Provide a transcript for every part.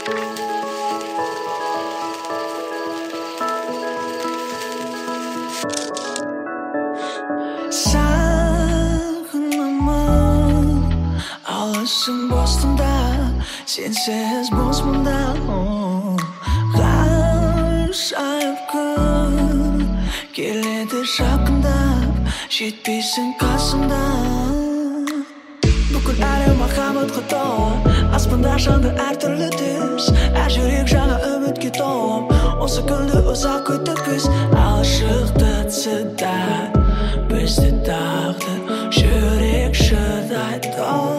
Sağlamam alışım bostunda, sensiz bozmunda. Qarshayib kun keladi shaqindab, жетпейсің қасымда. Бүкіл әлем махаббат қато, аспанда жанды әртүрлі түс, әр жүрек жаңа үмітке толып, осы күнді ұзақ күттік біз. Алшықты цитат, бізді тағдыр жүрек шыдайды.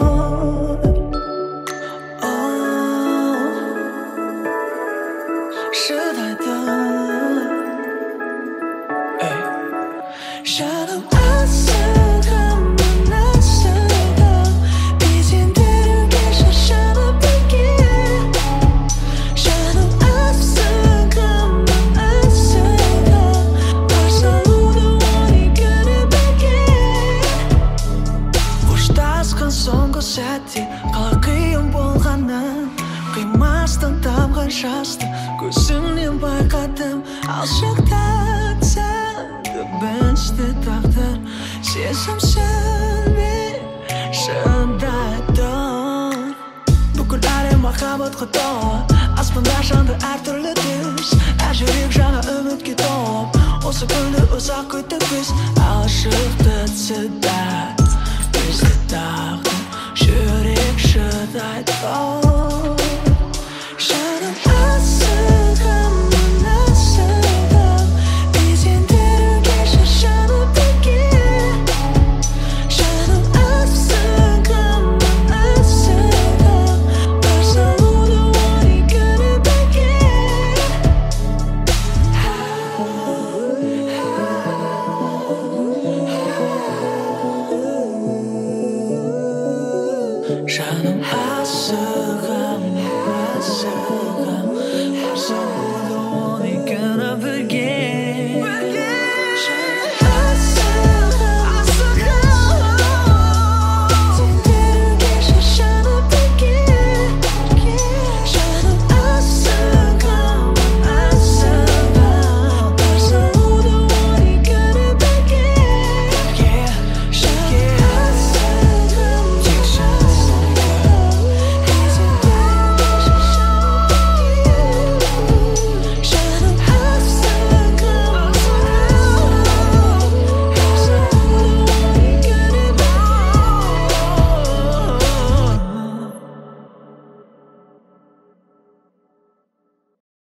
Шыдайды. Жаным асығым, асығым, безендіруге шаршадым неге. Жаным асығым, асығым, қарсы алуды он күні бірге. Қоштасқан соңғы сәтте қалай қиын болғанын, қимастан тамған жасты көзіңнен байқадым. Алшақтатсаң бізді тағдыр, сезімсің бе шыдайды. Бүкіл әлем махаббатқа толы, аспанда жанды әртүрлі түс, әр жүрек жаңа үмітке толып, осы күнді ұзақ күттік біз. Алшықты цитат, бізді тағдыр жүрек шыдайды.